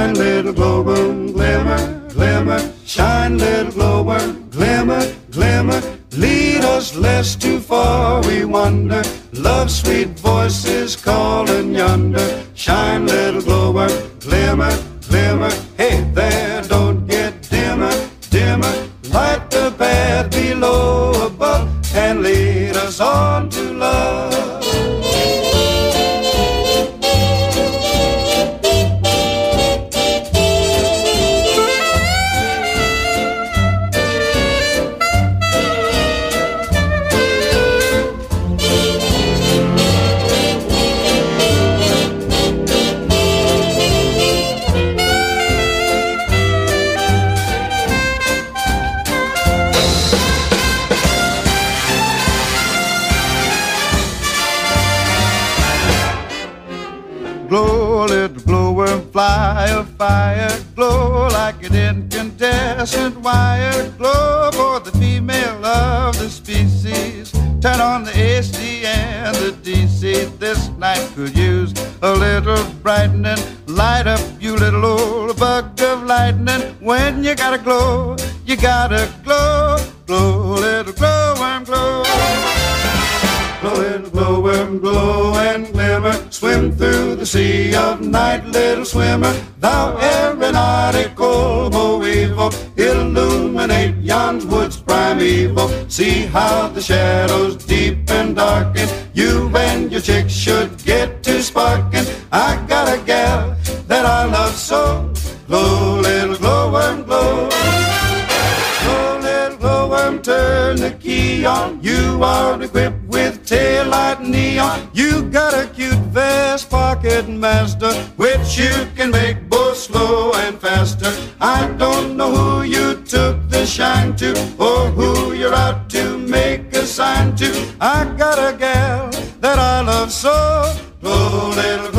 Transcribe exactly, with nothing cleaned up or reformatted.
Shine, little glowworm, glimmer, glimmer. Shine, little glowworm, glimmer, glimmer. Lead us lest too far we wander. Love's sweet voices calling yonder. Shine, little glowworm, glimmer, glimmer. Hey there, don't get dimmer, dimmer. Light the path below, above, and lead us on to love. Glow, little glowworm, fly a fire. Glow like an incandescent wire. Glow for the female of the species. Turn on the A C and the D C. This night could use a little brightening. Light up, you little old bug of lightning. When you gotta glow, you gotta glow. Glow, little glowworm, glow. Glow, little glowworm, glow and glimmer. Swim through the sea of night, little swimmer. Thou aeronautical boeval, illuminate yon woods primeval. See how the shadows deep and darken. You and your chick should get to sparking. I got a gal that I love so. Glow, little glowworm, glow. Glow, little glowworm, turn the key on. You are equipped with tail light neon. You got a cute vest pocket master, which you can make both slow and faster. I don't know who you took the shine to, or who you're out to make a sign to. I got a gal that I love so. Glow, little